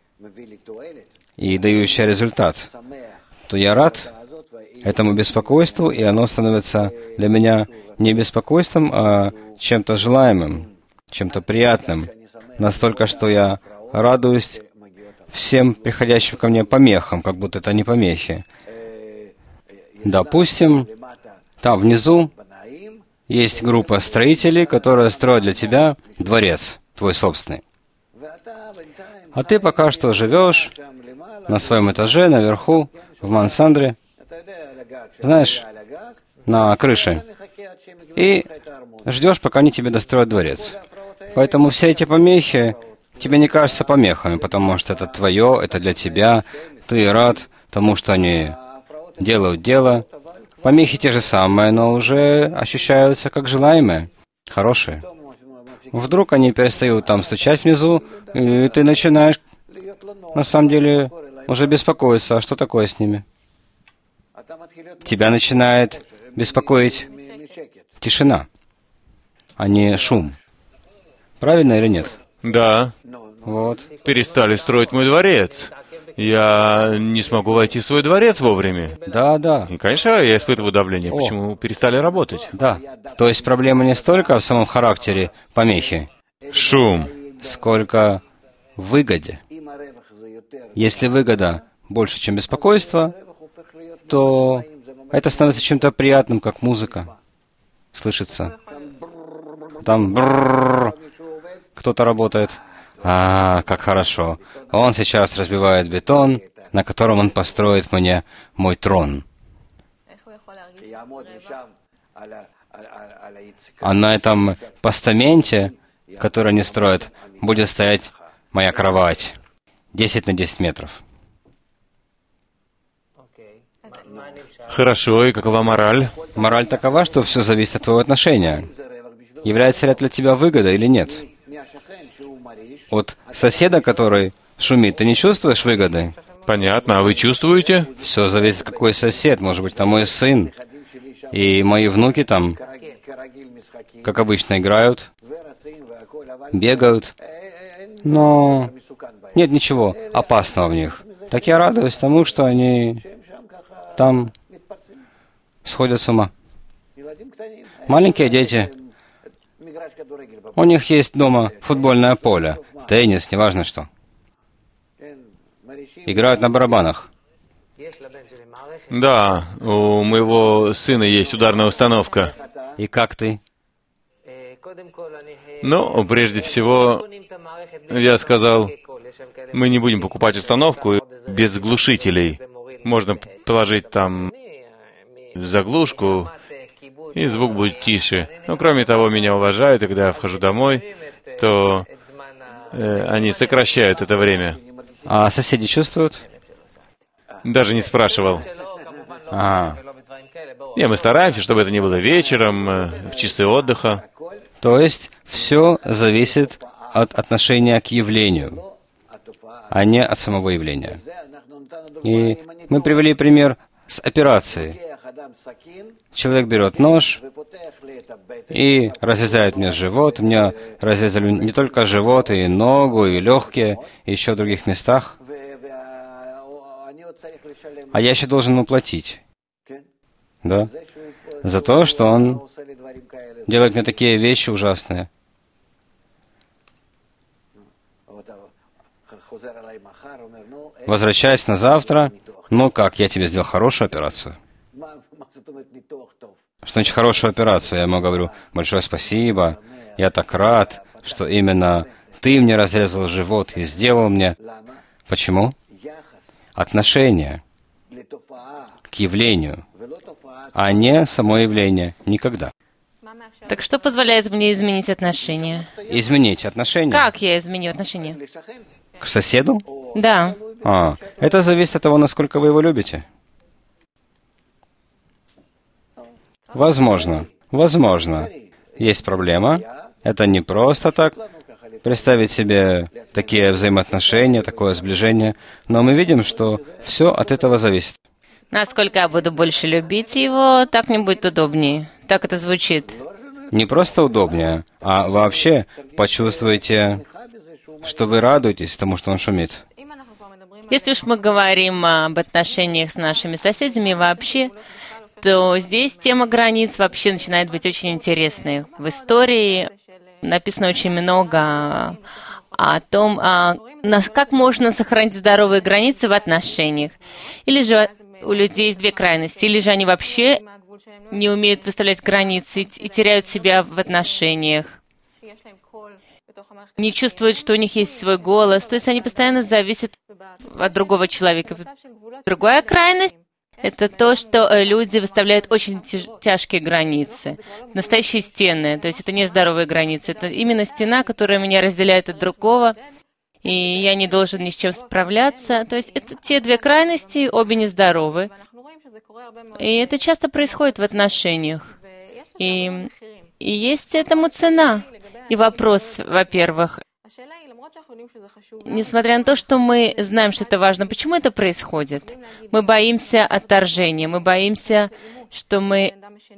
и дающая результат, то я рад этому беспокойству, и оно становится для меня не беспокойством, а чем-то желаемым, чем-то приятным, настолько, что я радуюсь всем приходящим ко мне помехам, как будто это не помехи. Допустим, там внизу есть группа строителей, которые строят для тебя дворец, твой собственный. А ты пока что живешь на своем этаже, наверху, в мансандре, знаешь, на крыше, и ждешь, пока они тебе достроят дворец. Поэтому все эти помехи тебе не кажутся помехами, потому что это твое, это для тебя, ты рад тому, что они делают дело. Помехи те же самые, но уже ощущаются как желаемые, хорошие. Вдруг они перестают там стучать внизу, и ты начинаешь, на самом деле, уже беспокоиться, а что такое с ними? Тебя начинает беспокоить тишина, а не шум. Правильно или нет? Да. Вот. Перестали строить мой дворец. Я не смогу войти в свой дворец вовремя. Да. И, конечно, я испытываю давление. Почему перестали работать? Да. То есть проблема не столько в самом характере помехи, Шум. сколько в выгоде. Если выгода больше, чем беспокойство, то это становится чем-то приятным, как музыка. Слышится. Там брррр, кто-то работает. Как хорошо. Он сейчас разбивает бетон, на котором он построит мне мой трон. А на этом постаменте, который они строят, будет стоять моя кровать. 10 на 10 метров. Хорошо, и какова мораль? Мораль такова, что все зависит от твоего отношения. Является ли это для тебя выгода или нет? От соседа, который шумит, ты не чувствуешь выгоды? Понятно, а вы чувствуете? Все зависит, какой сосед. Может быть, там мой сын. И мои внуки там, как обычно, играют, бегают. Но нет ничего опасного в них. Так я радуюсь тому, что они там сходят с ума. Маленькие дети, у них есть дома футбольное поле, теннис, неважно что. Играют на барабанах. Да, у моего сына есть ударная установка. И как ты? Но прежде всего, я сказал, мы не будем покупать установку без глушителей. Можно положить там заглушку, и звук будет тише. Но кроме того, меня уважают, и когда я вхожу домой, то они сокращают это время. А соседи чувствуют? Даже не спрашивал. Не, мы стараемся, чтобы это не было вечером, в часы отдыха. То есть все зависит от отношения к явлению, а не от самого явления. И мы привели пример с операцией. Человек берет нож и разрезает мне живот. Мне разрезали не только живот, и ногу, и легкие, и еще в других местах. А я еще должен ему платить. Да? За то, что он делает мне такие вещи ужасные. Возвращаясь на завтра, ну как, я тебе сделал хорошую операцию. Что значит хорошую операцию? Я ему говорю, большое спасибо, я так рад, что именно ты мне разрезал живот и сделал мне. Почему? Отношение к явлению, а не само явление. Никогда. Так что позволяет мне изменить отношения? Изменить отношения? Как я изменю отношения? К соседу? Да. Это зависит от того, насколько вы его любите. Возможно. Есть проблема. Это не просто так представить себе такие взаимоотношения, такое сближение. Но мы видим, что все от этого зависит. Насколько я буду больше любить его, так мне будет удобнее. Так это звучит. Не просто удобнее, а вообще почувствуйте, что вы радуетесь тому, что он шумит. Если уж мы говорим об отношениях с нашими соседями вообще, то здесь тема границ вообще начинает быть очень интересной. В истории написано очень много о том, как можно сохранить здоровые границы в отношениях. Или же у людей есть две крайности. Или же они вообще не умеют выставлять границы и теряют себя в отношениях. Не чувствуют, что у них есть свой голос. То есть они постоянно зависят от другого человека. Другая крайность — это то, что люди выставляют очень тяжкие границы. Настоящие стены. То есть это не здоровые границы. Это именно стена, которая меня разделяет от другого. И я не должен ни с чем справляться. То есть это те две крайности, обе нездоровы. И это часто происходит в отношениях. И есть этому цена. И вопрос, во-первых, несмотря на то, что мы знаем, что это важно, почему это происходит? Мы боимся отторжения, мы боимся, что мы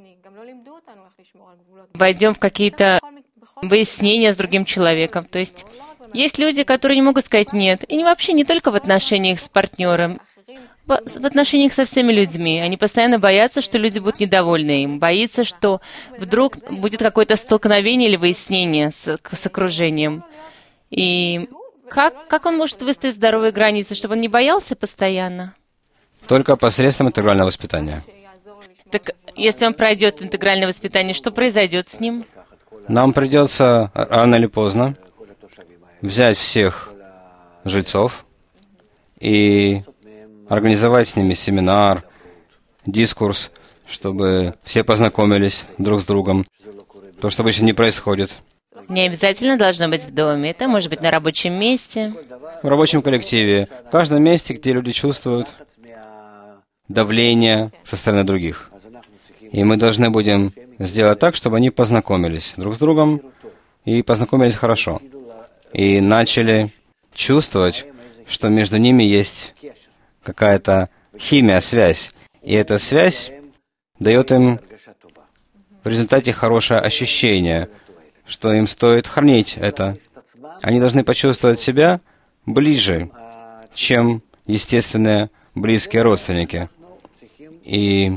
войдем в какие-то выяснения с другим человеком. То есть есть люди, которые не могут сказать «нет». И вообще не только в отношениях с партнером, в отношениях со всеми людьми. Они постоянно боятся, что люди будут недовольны им. Боятся, что вдруг будет какое-то столкновение или выяснение с окружением. И как он может выставить здоровые границы, чтобы он не боялся постоянно? Только посредством интегрального воспитания. Так если он пройдет интегральное воспитание, что произойдет с ним? Нам придется рано или поздно взять всех жильцов и организовать с ними семинар, дискурс, чтобы все познакомились друг с другом. То, что обычно не происходит. Не обязательно должно быть в доме. Это может быть на рабочем месте. В рабочем коллективе. В каждом месте, где люди чувствуют давление со стороны других. И мы должны будем сделать так, чтобы они познакомились друг с другом и познакомились хорошо. И начали чувствовать, что между ними есть какая-то химия, связь. И эта связь дает им в результате хорошее ощущение, что им стоит хранить это. Они должны почувствовать себя ближе, чем естественные близкие родственники. И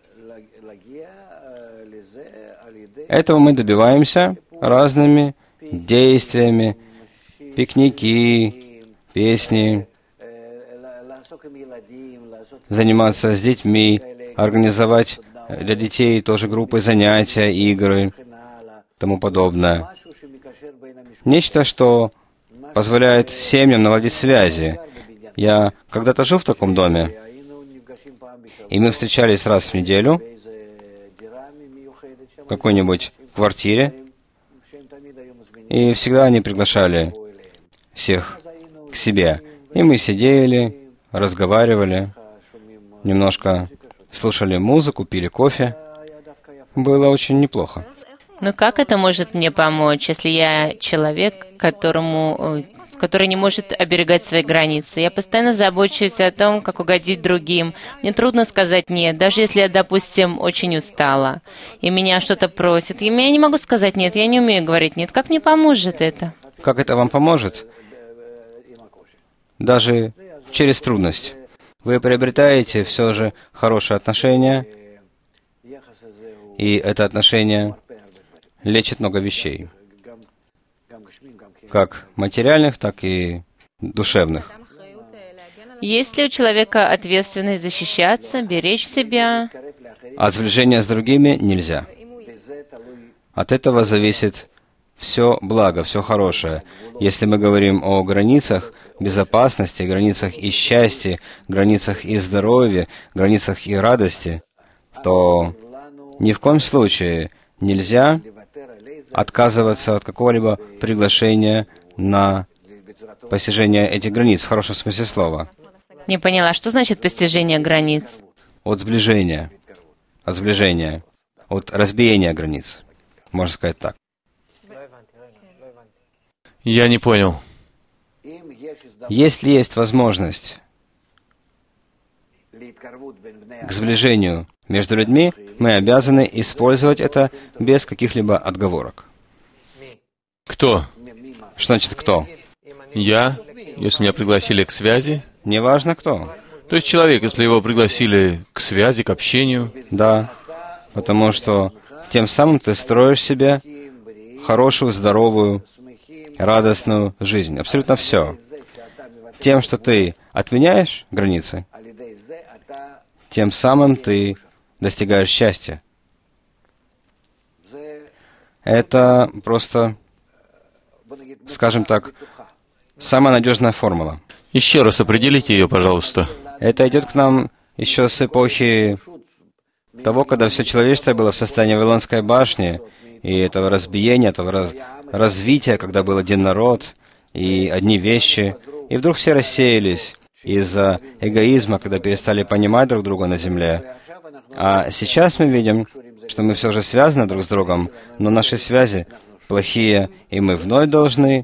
этого мы добиваемся разными действиями, пикники, песни, заниматься с детьми, организовать для детей тоже группы занятия, игры, тому подобное. Нечто, что позволяет семьям наладить связи. Я когда-то жил в таком доме, и мы встречались раз в неделю в какой-нибудь квартире, и всегда они приглашали всех к себе. И мы сидели, разговаривали, немножко слушали музыку, пили кофе. Было очень неплохо. Но как это может мне помочь, если я человек, который не может оберегать свои границы? Я постоянно забочусь о том, как угодить другим. Мне трудно сказать «нет», даже если я, допустим, очень устала, и меня что-то просят. Я не могу сказать «нет», я не умею говорить «нет». Как мне поможет это? Как это вам поможет? Даже через трудность. Вы приобретаете все же хорошие отношения, и это отношение лечит много вещей, как материальных, так и душевных. Есть ли у человека ответственность защищаться, беречь себя? От сближения с другими нельзя. От этого зависит все благо, все хорошее. Если мы говорим о границах безопасности, границах и счастья, границах и здоровья, границах и радости, то ни в коем случае нельзя отказываться от какого-либо приглашения на постижение этих границ, в хорошем смысле слова. Не поняла, что значит постижение границ? От сближения, от разбиения границ, можно сказать так. Я не понял. Если есть возможность к сближению между людьми, мы обязаны использовать это без каких-либо отговорок. Кто? Что значит «кто»? Я, если меня пригласили к связи. Неважно кто. То есть человек, если его пригласили к связи, к общению. Да, потому что тем самым ты строишь себе хорошую, здоровую, радостную жизнь. Абсолютно все. Тем, что ты отменяешь границы, тем самым ты достигаешь счастья. Это просто, скажем так, самая надежная формула. Еще раз определите ее, пожалуйста. Это идет к нам еще с эпохи того, когда все человечество было в состоянии Вавилонской башни, и этого разбиения, этого развития, когда был один народ и одни вещи, и вдруг все рассеялись из-за эгоизма, когда перестали понимать друг друга на земле. А сейчас мы видим, что мы все же связаны друг с другом, но наши связи плохие, и мы вновь должны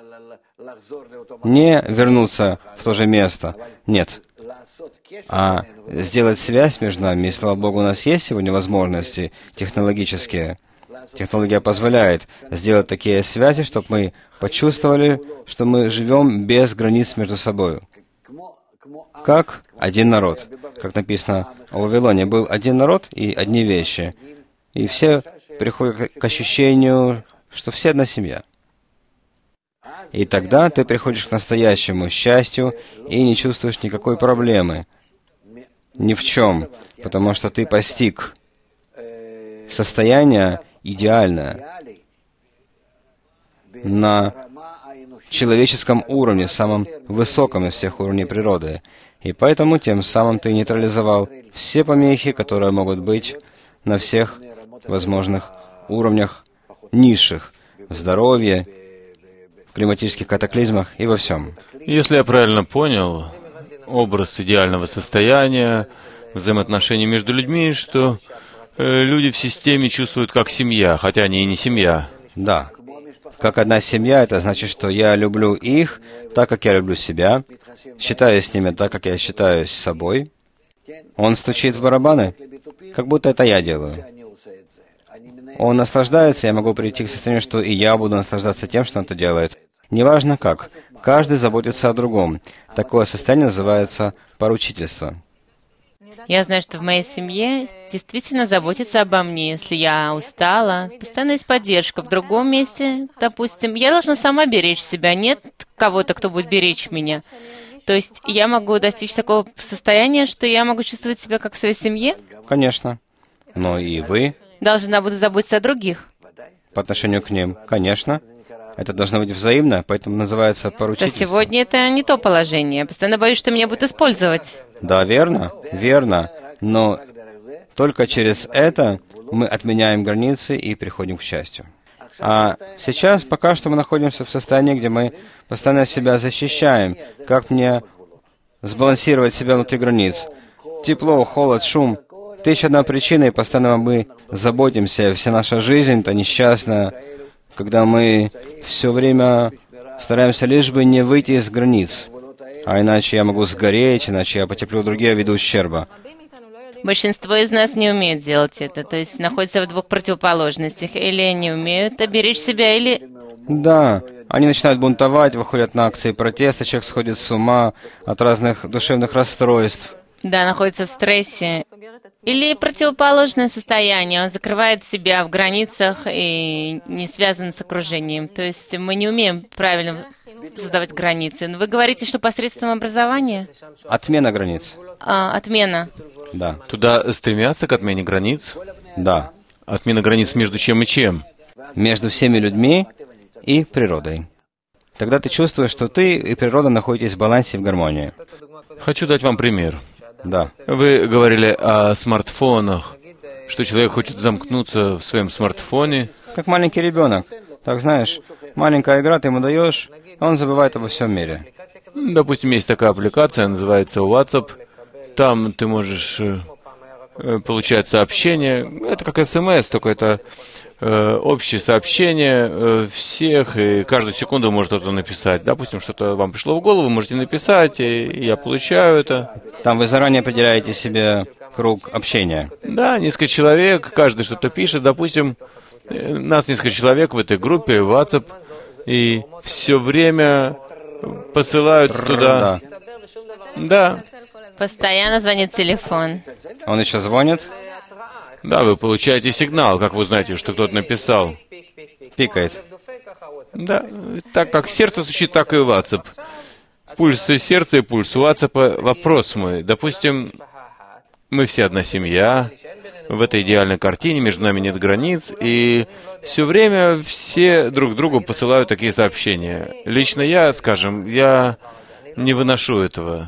не вернуться в то же место, нет, а сделать связь между нами. И, слава Богу, у нас есть сегодня возможности технологические. Технология позволяет сделать такие связи, чтобы мы почувствовали, что мы живем без границ между собой. Как один народ. Как написано о Вавилоне, был один народ и одни вещи. И все приходят к ощущению, что все одна семья. И тогда ты приходишь к настоящему счастью и не чувствуешь никакой проблемы. Ни в чем. Потому что ты постиг состояние идеальное на человеческом уровне, самом высоком из всех уровней природы. И поэтому тем самым ты нейтрализовал все помехи, которые могут быть на всех возможных уровнях низших, в здоровье, в климатических катаклизмах и во всем. Если я правильно понял, образ идеального состояния, взаимоотношений между людьми, что люди в системе чувствуют как семья, хотя они и не семья. Да. как одна семья, это значит, что я люблю их так, как я люблю себя, считаюсь с ними так, как я считаюсь с собой. Он стучит в барабаны, как будто это я делаю. Он наслаждается, я могу прийти к состоянию, что и я буду наслаждаться тем, что он это делает. Неважно как. Каждый заботится о другом. Такое состояние называется поручительство. Я знаю, что в моей семье действительно заботятся обо мне. Если я устала, постоянно есть поддержка. В другом месте, допустим, я должна сама беречь себя. Нет кого-то, кто будет беречь меня. То есть я могу достичь такого состояния, что я могу чувствовать себя как в своей семье? Конечно. Но и вы Должна буду заботиться о других. по отношению к ним, конечно. Это должно быть взаимно, поэтому называется То поручительство. сегодня это не то положение. Я постоянно боюсь, что меня будут использовать. Да, верно, верно. Но только через это мы отменяем границы и приходим к счастью. А сейчас пока что мы находимся в состоянии, где мы постоянно себя защищаем. Как мне сбалансировать себя внутри границ? Тепло, холод, шум. 1001 причина, и постоянно мы заботимся. Вся наша жизнь — это несчастная, когда мы все время стараемся лишь бы не выйти из границ. А иначе я могу сгореть, иначе я потерплю другие виды ущерба. Большинство из нас не умеет делать это, то есть находятся в двух противоположностях. Или не умеют беречь себя, или... Да, они начинают бунтовать, выходят на акции протеста, человек сходит с ума от разных душевных расстройств. Да, находится в стрессе. Или противоположное состояние. Он закрывает себя в границах и не связан с окружением. То есть мы не умеем правильно создавать границы. Но вы говорите, что посредством образования? Отмена границ. Отмена. Да. Туда стремятся к отмене границ? Да. Отмена границ между чем и чем? Между всеми людьми и природой. Тогда ты чувствуешь, что ты и природа находитесь в балансе и в гармонии. Хочу дать вам пример. Да. Вы говорили о смартфонах, что человек хочет замкнуться в своем смартфоне. Как маленький ребенок. Так знаешь, маленькая игра, ты ему даешь, а он забывает обо всем мире. Допустим, есть такая аппликация, называется WhatsApp. Там ты можешь получать сообщения. Это как СМС, только это общее сообщение всех, и каждую секунду может кто-то написать. Допустим, что-то вам пришло в голову, можете написать, и я получаю это. Там вы заранее определяете себе круг общения. Да, несколько человек, каждый что-то пишет. Допустим, нас несколько человек в этой группе WhatsApp, и все время посылают туда. Да. Постоянно звонит телефон. Он еще звонит, Да, вы получаете сигнал, как вы знаете, что кто-то написал. пикает. Да, так как сердце стучит, так и WhatsApp. Пульс сердца и пульс WhatsApp. Вопрос мой. Допустим, мы все одна семья, в этой идеальной картине между нами нет границ, и все время все друг другу посылают такие сообщения. Лично я, скажем, я не выношу этого.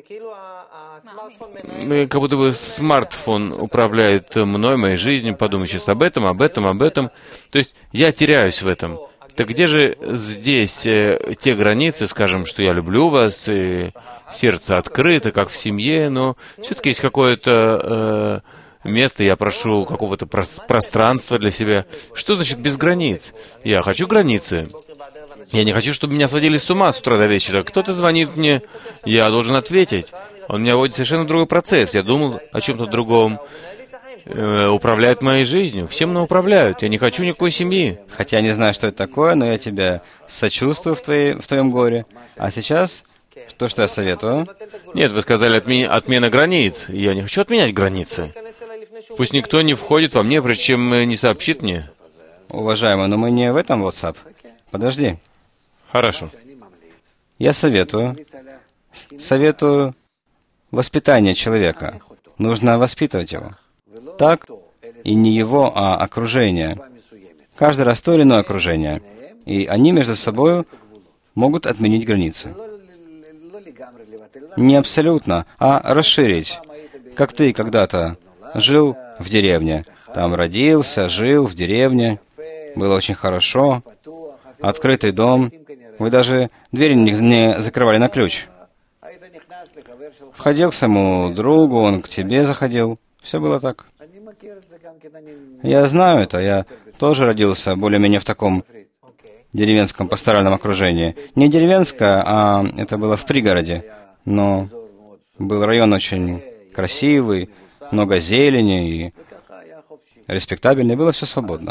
Как будто бы смартфон управляет мной, моей жизнью, подумай сейчас об этом. То есть я теряюсь в этом. Так где же здесь те границы, скажем, что я люблю вас, и сердце открыто, как в семье, но все-таки есть какое-то место, я прошу какого-то пространства для себя. Что значит без границ? Я хочу границы. Я не хочу, чтобы меня сводили с ума с утра до вечера. Кто-то звонит мне, я должен ответить. Он меня вводит в совершенно другой процесс. Я думал о чем-то другом. Управляют моей жизнью. Все мной управляют. Я не хочу никакой семьи. Хотя я не знаю, что это такое, но я тебя сочувствую в твоем горе. А сейчас, то, что я советую... Нет, вы сказали отмена границ. Я не хочу отменять границы. Пусть никто не входит во мне, прежде чем не сообщит мне. Уважаемый, но мы не в этом WhatsApp. Подожди. Хорошо. Я советую воспитание человека. Нужно воспитывать его. Так, и не его, а окружение. Каждый раз то или иное окружение. И они между собой могут отменить границы. Не абсолютно, а расширить. Как ты когда-то жил в деревне. Там родился, жил в деревне. Было очень хорошо. Открытый дом. Вы даже двери не закрывали на ключ. Входил к своему другу, он к тебе заходил. Все было так. Я знаю это. Я тоже родился более-менее в таком деревенском пасторальном окружении. Не деревенское, а это было в пригороде, но был район очень красивый, много зелени и респектабельный, было все свободно.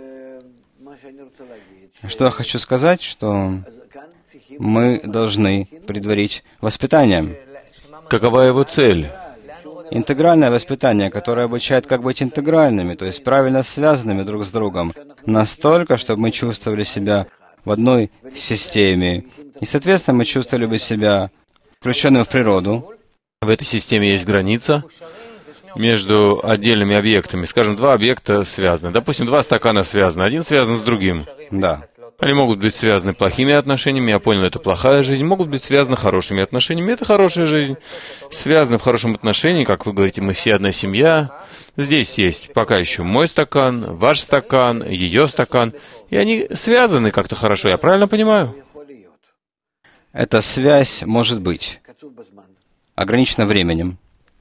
Что я хочу сказать, что мы должны предварить воспитанием. Какова его цель? Интегральное воспитание, которое обучает, как быть интегральными, то есть правильно связанными друг с другом, настолько, чтобы мы чувствовали себя в одной системе. И, соответственно, мы чувствовали бы себя включенными в природу. В этой системе есть граница между отдельными объектами. Скажем, два объекта связаны. Допустим, два стакана связаны. Один связан с другим. Да. Они могут быть связаны плохими отношениями, я понял, это плохая жизнь. Могут быть связаны хорошими отношениями, это хорошая жизнь. Связаны в хорошем отношении, как вы говорите, мы все одна семья. Здесь есть пока еще мой стакан, ваш стакан, ее стакан. И они связаны как-то хорошо, я правильно понимаю? Эта связь может быть ограничена временем.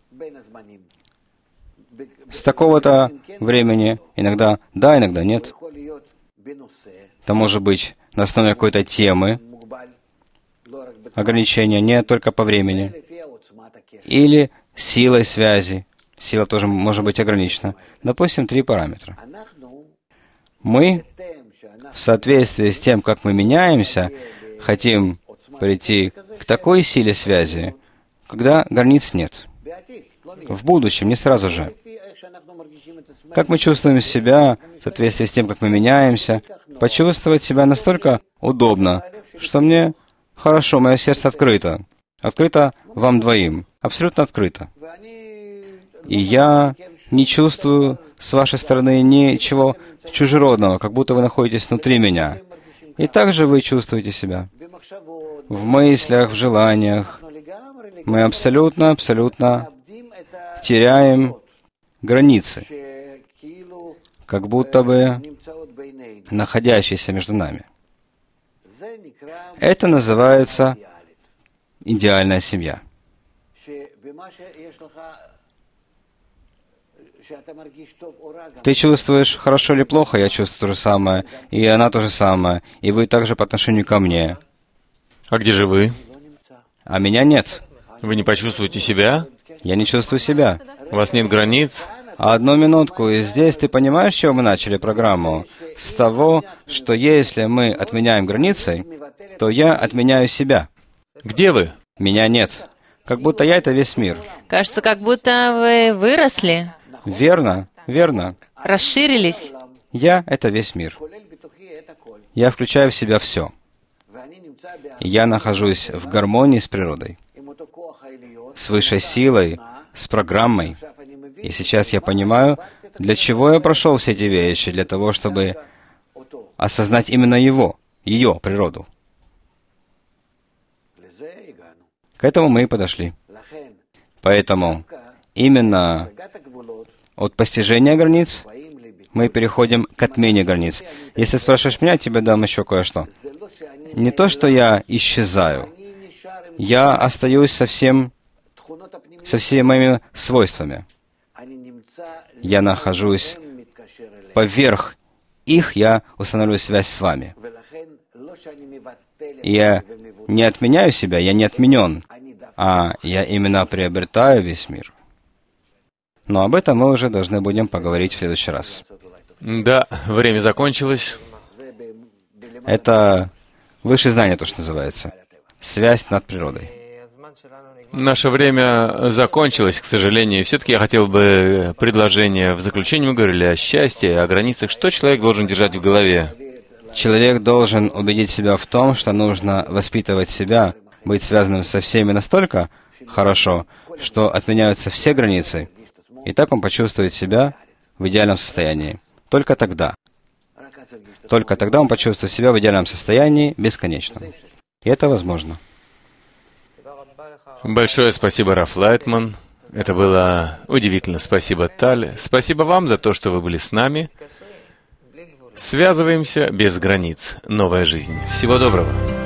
С такого-то времени иногда да, иногда нет. Это может быть на основе какой-то темы, ограничения не только по времени, или силой связи. Сила тоже может быть ограничена. Допустим, 3 параметра. Мы, в соответствии с тем, как мы меняемся, хотим прийти к такой силе связи, когда границ нет. В будущем, не сразу же. Как мы чувствуем себя, в соответствии с тем, как мы меняемся, почувствовать себя настолько удобно, что мне хорошо, мое сердце открыто. Открыто вам двоим. Абсолютно открыто. И я не чувствую с вашей стороны ничего чужеродного, как будто вы находитесь внутри меня. И также вы чувствуете себя. В мыслях, в желаниях. Мы абсолютно теряем границы, как будто бы находящиеся между нами. Это называется идеальная семья. Ты чувствуешь, хорошо или плохо, я чувствую то же самое, и она то же самое, и вы также по отношению ко мне. А где же вы? А меня нет. Вы не почувствуете себя? Я не чувствую себя. У вас нет границ? Одну минутку, и здесь ты понимаешь, с чего мы начали программу? С того, что если мы отменяем границы, то я отменяю себя. Где вы? Меня нет. Как будто я — это весь мир. Кажется, как будто вы выросли, Верно, верно. расширились. Я — это весь мир. Я включаю в себя все. Я нахожусь в гармонии с природой, с высшей силой, с программой. И сейчас я понимаю, для чего я прошел все эти вещи, для того, чтобы осознать именно ее природу. К этому мы и подошли. Поэтому именно от постижения границ мы переходим к отмене границ. Если спрашиваешь меня, тебе дам еще кое-что. Не то, что я исчезаю. Я остаюсь со всеми моими свойствами. Я нахожусь поверх их, я установлю связь с вами. И я не отменяю себя, я не отменен, а я именно приобретаю весь мир. Но об этом мы уже должны будем поговорить в следующий раз. Да, время закончилось. Это высшее знание, то, что называется. Связь над природой. Наше время закончилось, к сожалению. И все-таки я хотел бы предложение в заключение. Мы говорили о счастье, о границах. Что человек должен держать в голове? Человек должен убедить себя в том, что нужно воспитывать себя, быть связанным со всеми настолько хорошо, что отменяются все границы, и так он почувствует себя в идеальном состоянии. Только тогда он почувствует себя в идеальном состоянии бесконечно. И это возможно. Большое спасибо, Раф Лайтман. Это было удивительно. Спасибо, Таль. Спасибо вам за то, что вы были с нами. Связываемся без границ. Новая жизнь. Всего доброго.